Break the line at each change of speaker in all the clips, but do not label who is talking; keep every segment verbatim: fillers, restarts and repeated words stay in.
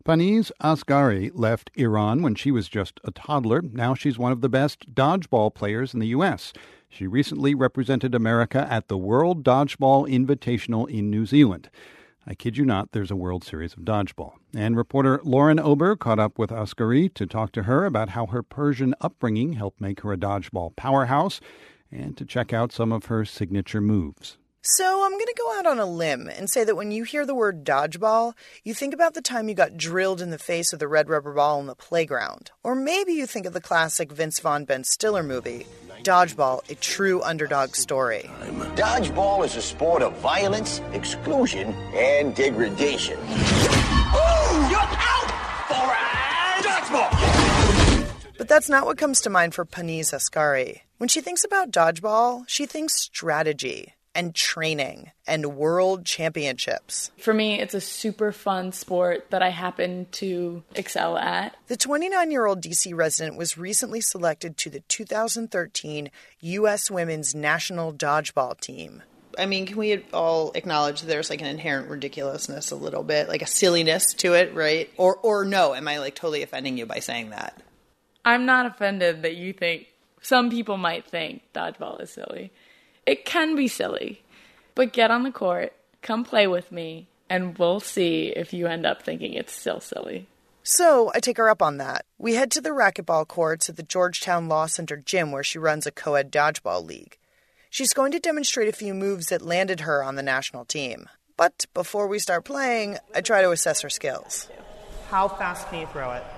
Paniz Asghari left Iran when she was just a toddler. Now she's one of the best dodgeball players in the U S. She recently represented America at the World Dodgeball Invitational in New Zealand. I kid you not, there's a World Series of Dodgeball. And reporter Lauren Ober caught up with Asghari to talk to her about how her Persian upbringing helped make her a dodgeball powerhouse and to check out some of her signature moves.
So I'm going to go out on a limb and say that when you hear the word dodgeball, you think about the time you got drilled in the face with a red rubber ball in the playground. Or maybe you think of the classic Vince Vaughn, Ben Stiller movie, Dodgeball, A True Underdog Story.
Dodgeball is a sport of violence, exclusion, and degradation. Ooh, you're out for a dodgeball!
But that's not what comes to mind for Paniz Asghari. When she thinks about dodgeball, she thinks strategy and training and world championships.
For me, it's a super fun sport that I happen to excel at.
The twenty-nine-year-old D C resident was recently selected to the two thousand thirteen U S Women's National Dodgeball Team. I mean, can we all acknowledge there's like an inherent ridiculousness a little bit, like a silliness to it, right? Or or no, am I like totally offending you by saying that?
I'm not offended that you think, some people might think dodgeball is silly. It can be silly, but get on the court, come play with me, and we'll see if you end up thinking it's still silly.
So I take her up on that. We head to the racquetball courts at the Georgetown Law Center gym where she runs a co-ed dodgeball league. She's going to demonstrate a few moves that landed her on the national team. But before we start playing, I try to assess her skills.
How fast can you throw it?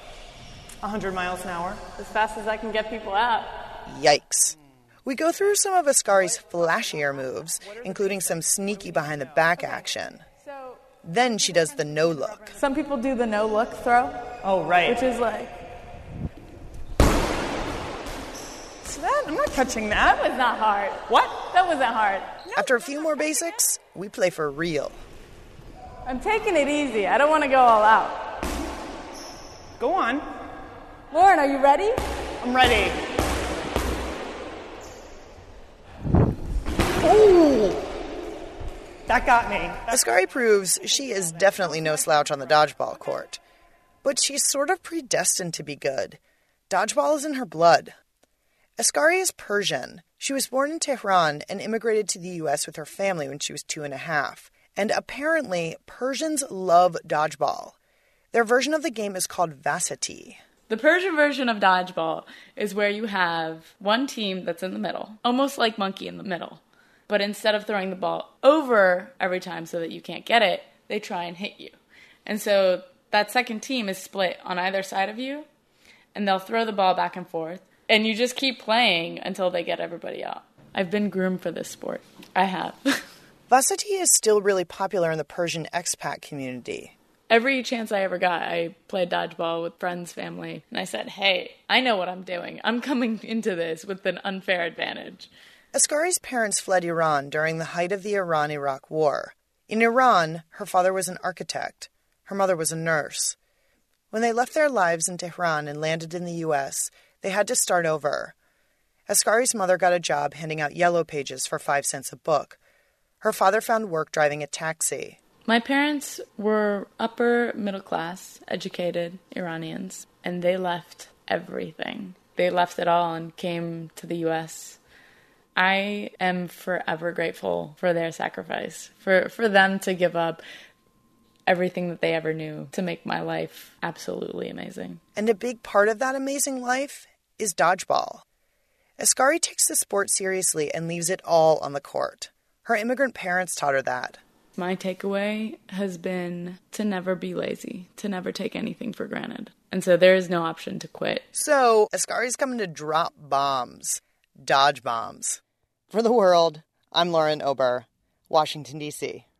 one hundred miles an hour?
As fast as I can get people out.
Yikes. We go through some of Asghari's flashier moves, including some sneaky behind-the-back action. Then she does the no-look.
Some people do the no-look throw.
Oh, right.
Which is like...
So that, I'm not touching that.
That was not hard.
What?
That wasn't hard.
After a few more basics, we play for real.
I'm taking it easy. I don't want to go all out.
Go on.
Lauren, are you ready?
I'm ready. Ooh, that got me.
Asghari proves she is definitely no slouch on the dodgeball court. But she's sort of predestined to be good. Dodgeball is in her blood. Asghari is Persian. She was born in Tehran and immigrated to the U S with her family when she was two and a half. And apparently, Persians love dodgeball. Their version of the game is called vasati.
The Persian version of dodgeball is where you have one team that's in the middle, almost like monkey in the middle. But instead of throwing the ball over every time so that you can't get it, they try and hit you. And so that second team is split on either side of you, and they'll throw the ball back and forth, and you just keep playing until they get everybody out. I've been groomed for this sport. I have.
Vasati is still really popular in the Persian expat community.
Every chance I ever got, I played dodgeball with friends, family, and I said, hey, I know what I'm doing. I'm coming into this with an unfair advantage.
Asghari's parents fled Iran during the height of the Iran-Iraq War. In Iran, her father was an architect. Her mother was a nurse. When they left their lives in Tehran and landed in the U S, they had to start over. Asghari's mother got a job handing out yellow pages for five cents a book. Her father found work driving a taxi.
My parents were upper middle class, educated Iranians, and they left everything. They left it all and came to the U S. I am forever grateful for their sacrifice, for, for them to give up everything that they ever knew to make my life absolutely amazing.
And a big part of that amazing life is dodgeball. Asghari takes the sport seriously and leaves it all on the court. Her immigrant parents taught her that.
My takeaway has been to never be lazy, to never take anything for granted. And so there is no option to quit.
So Asghari's coming to drop bombs. Dodge bombs. For The World, I'm Lauren Ober, Washington, D C